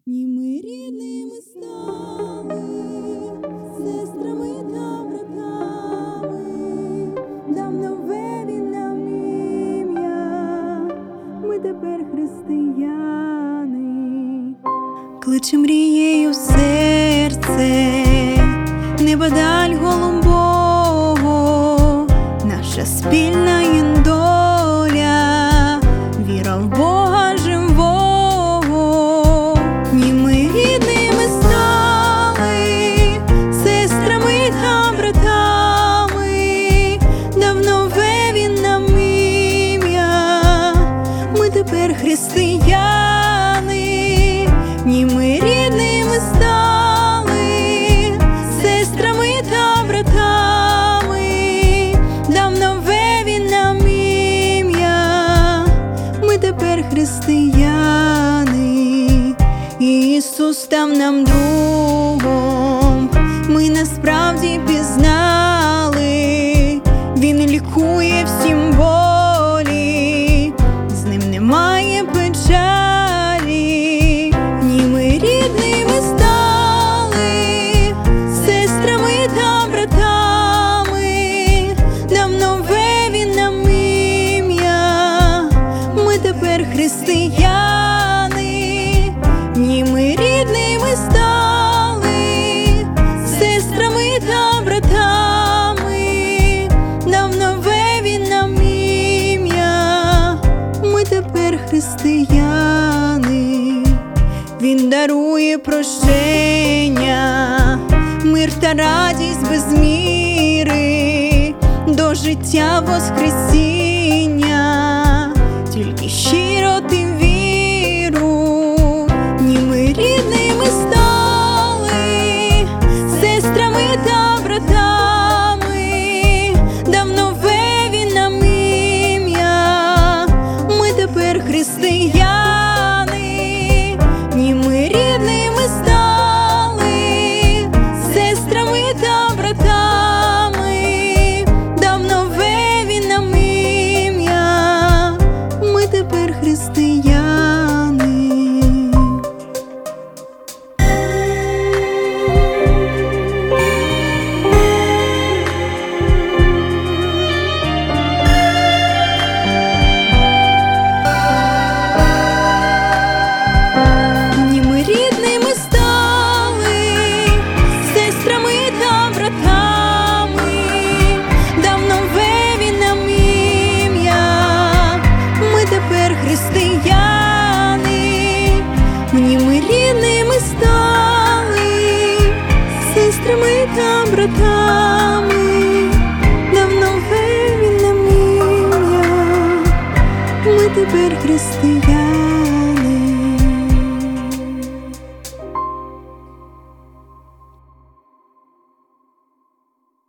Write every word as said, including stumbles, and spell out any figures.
Ні, ми рідними стали, сестрами та братами, дав нове він нам ім'я, ми тепер християни. Кличе мрією в серце, неба даль голубого, наша спільна є доля, віра в Бога живого. Ні, ми рідними стали, сестрами та братами, дав нове він нам ім'я, ми тепер християни. Ні, ми рідними стали, сестрами та братами, дав нове він нам ім'я, ми тепер християни. Ісус став нам другом, ми насправді пізнали, Він лікує всім болі, з ним немає печалі. Ні, ми рідними стали, сестрами та братами, дав нове він нам ім'я, ми тепер християни. Ні, ми рідними стали, сестрами та братами, дав нове він нам ім'я, ми тепер християни. Він дарує прощення, мир та радість без міри, до життя воскресіння, тільки щиро ти віру. Ні, ми рідними стали, сестрами та братами, дав нове він нам ім'я, ми тепер християни. Ні, ми рідними стали, сестрами та братами, дав нове він нам ім'я, ми тепер християни. Ні, ми рідними стали, сестрами та братами, дав нове він нам ім'я, ми тепер християни. Ні, ми рідними стали, сестрами та братами, дав нове він нам ім'я, ми тепер християни.